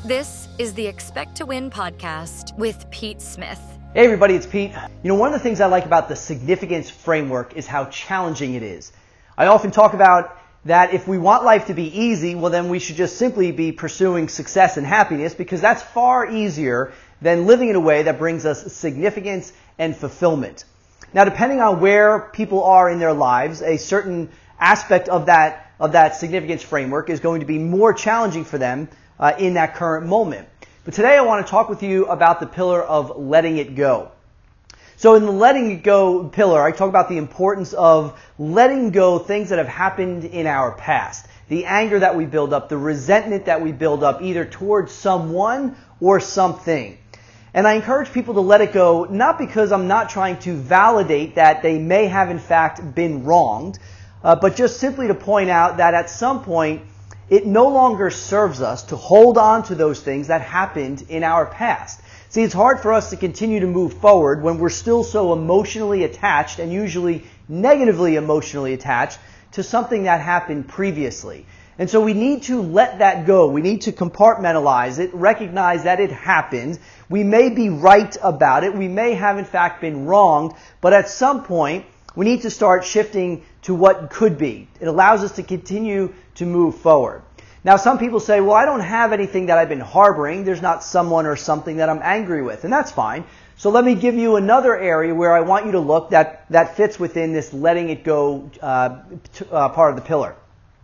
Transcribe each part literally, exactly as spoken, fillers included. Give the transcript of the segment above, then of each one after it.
This is the Expect to Win podcast with Pete Smith. Hey everybody, it's Pete. You know, one of the things I like about the significance framework is how challenging it is. I often talk about that if we want life to be easy, well then we should just simply be pursuing success and happiness, because that's far easier than living in a way that brings us significance and fulfillment. Now, depending on where people are in their lives, a certain aspect of that of that significance framework is going to be more challenging for them uh, in that current moment. But today I want to talk with you about the pillar of letting it go. So in the letting it go pillar, I talk about the importance of letting go things that have happened in our past. The anger that we build up, the resentment that we build up either towards someone or something. And I encourage people to let it go, not because I'm not trying to validate that they may have in fact been wronged, uh, but just simply to point out that at some point it no longer serves us to hold on to those things that happened in our past. See, it's hard for us to continue to move forward when we're still so emotionally attached, and usually negatively emotionally attached, to something that happened previously. And so we need to let that go. We need to compartmentalize it, recognize that it happened. We may be right about it. We may have in fact been wronged, but at some point we need to start shifting to what could be. It allows us to continue to move forward. Now, some people say, well, I don't have anything that I've been harboring. There's not someone or something that I'm angry with, and that's fine. So let me give you another area where I want you to look that, that fits within this letting it go uh, t- uh, part of the pillar.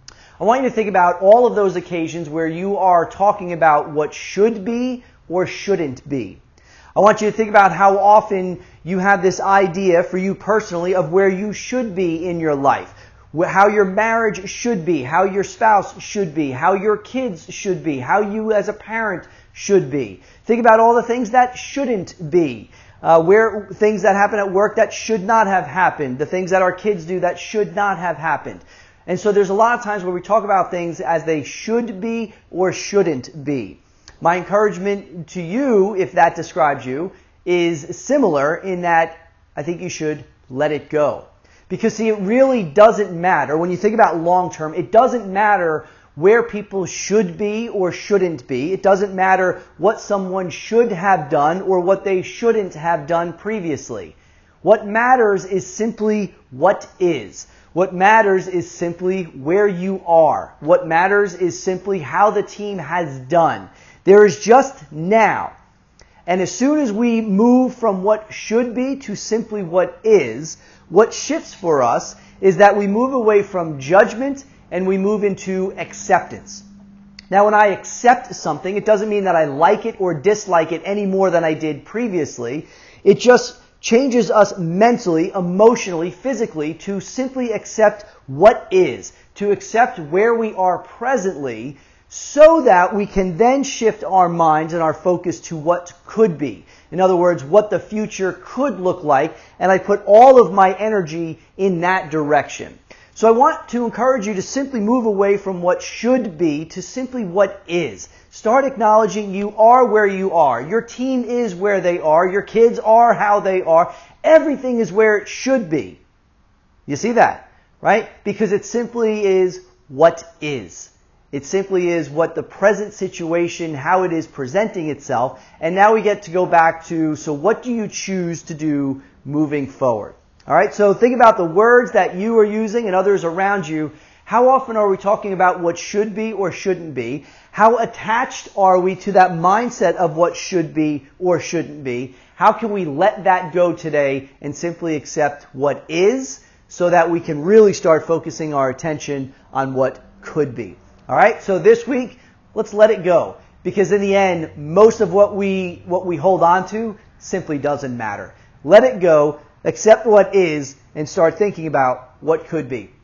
I want you to think about all of those occasions where you are talking about what should be or shouldn't be. I want you to think about how often you have this idea for you personally of where you should be in your life, how your marriage should be, how your spouse should be, how your kids should be, how you as a parent should be. Think about all the things that shouldn't be, uh, where things that happen at work that should not have happened, the things that our kids do that should not have happened. And so there's a lot of times where we talk about things as they should be or shouldn't be. My encouragement to you, if that describes you, is similar in that I think you should let it go. Because see, it really doesn't matter. When you think about long term, it doesn't matter where people should be or shouldn't be. It doesn't matter what someone should have done or what they shouldn't have done previously. What matters is simply what is. What matters is simply where you are. What matters is simply how the team has done. There is just now. And as soon as we move from what should be to simply what is, what shifts for us is that we move away from judgment and we move into acceptance. Now, when I accept something, it doesn't mean that I like it or dislike it any more than I did previously. It just changes us mentally, emotionally, physically to simply accept what is, to accept where we are presently, so that we can then shift our minds and our focus to what could be. In other words, what the future could look like, and I put all of my energy in that direction. So I want to encourage you to simply move away from what should be to simply what is. Start acknowledging you are where you are. Your team is where they are. Your kids are how they are. Everything is where it should be. You see that, right? Because it simply is what is. It simply is what the present situation, how it is presenting itself. And now we get to go back to, so what do you choose to do moving forward? All right, so think about the words that you are using and others around you. How often are we talking about what should be or shouldn't be? How attached are we to that mindset of what should be or shouldn't be? How can we let that go today and simply accept what is so that we can really start focusing our attention on what could be? All right, so this week, let's let it go. Because in the end, most of what we what we hold on to simply doesn't matter. Let it go, accept what is, and start thinking about what could be.